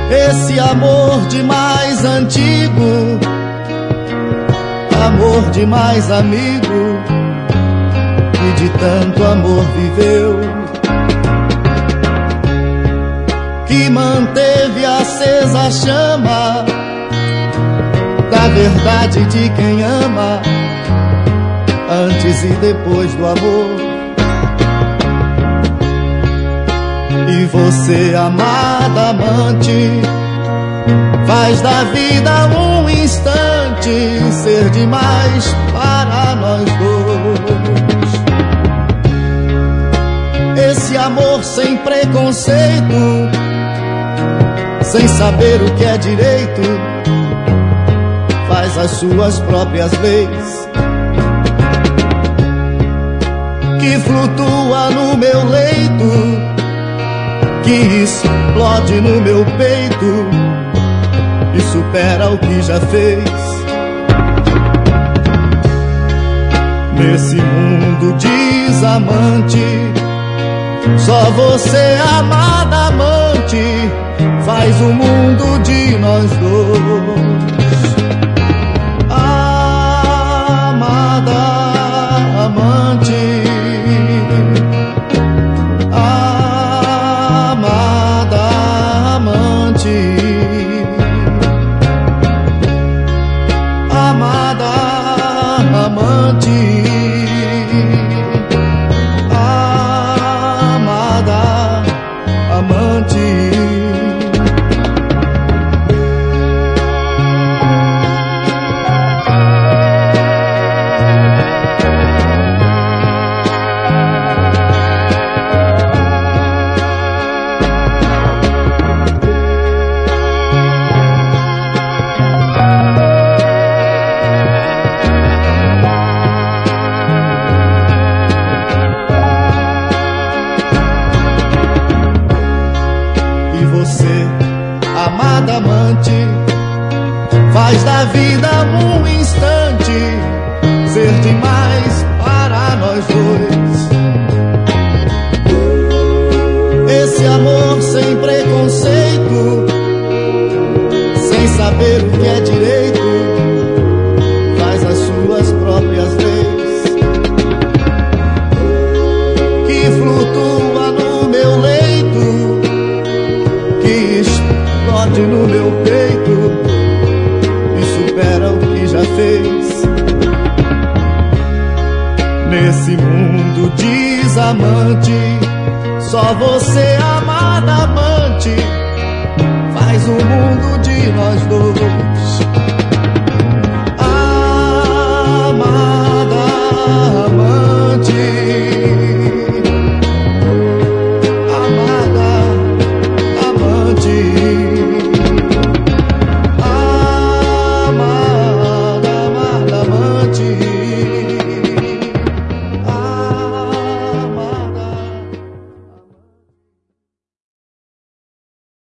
Esse amor demais antigo, amor demais amigo, que de tanto amor viveu, que manteve acesa a chama da verdade de quem ama, antes e depois do amor. E você, amada amante, faz da vida um instante ser demais para nós dois. Esse amor sem preconceito, sem saber o que é direito, faz as suas próprias leis, que flutua no meu leito, que explode no meu peito e supera o que já fez. Nesse mundo desamante, só você, amada amante, faz o mundo de nós dois. Amada amante, amada amante, amada amante. Você, amada amante, faz da vida um instante ser demais para nós dois. Esse amor sem preconceito, sem saber o que é direito, faz as suas próprias leis, que flutua no meu leito, que explode no meu peito e supera o que já fez. Nesse mundo desamante, só você, amada amante, faz o mundo de nós dois.